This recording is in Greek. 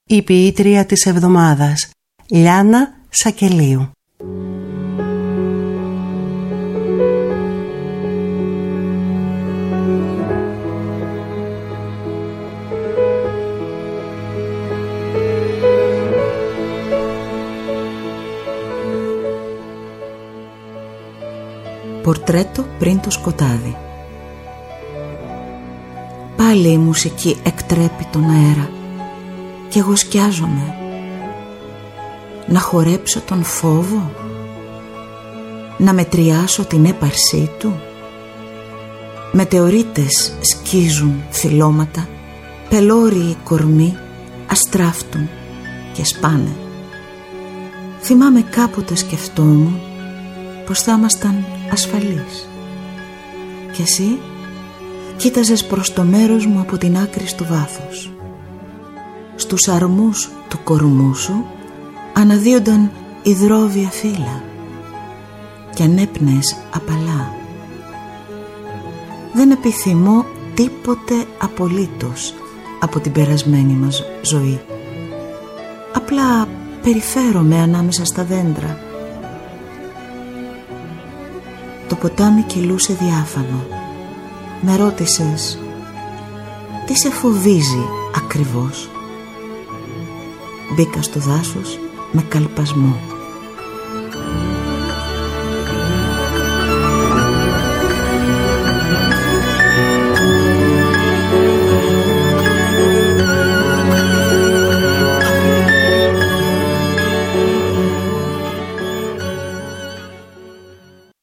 Η ποιήτρια της εβδομάδας, Λιάννα Σακελίου. Πορτρέτο πριν το σκοτάδι. Πάλι η μουσική εκτρέπει τον αέρα κι εγώ σκιάζομαι. Να χορέψω τον φόβο, να μετριάσω την έπαρσή του. Μετεωρίτες σκίζουν θυλώματα, πελώριοι κορμοί αστράφτουν και σπάνε. Θυμάμαι κάποτε σκεφτόμουν πως θα ήμασταν ασφαλείς. Και εσύ κοίταζες προς το μέρος μου από την άκρη του βάθους. Στους αρμούς του κορμού σου αναδύονταν υδρόβια φύλλα και ανέπνεες απαλά. Δεν επιθυμώ τίποτε απολύτως από την περασμένη μας ζωή. Απλά περιφέρομαι ανάμεσα στα δέντρα. Το ποτάμι κυλούσε διάφανο. Με ρώτησες, τι σε φοβίζει ακριβώς? Μπήκα στο δάσος με καλπασμό.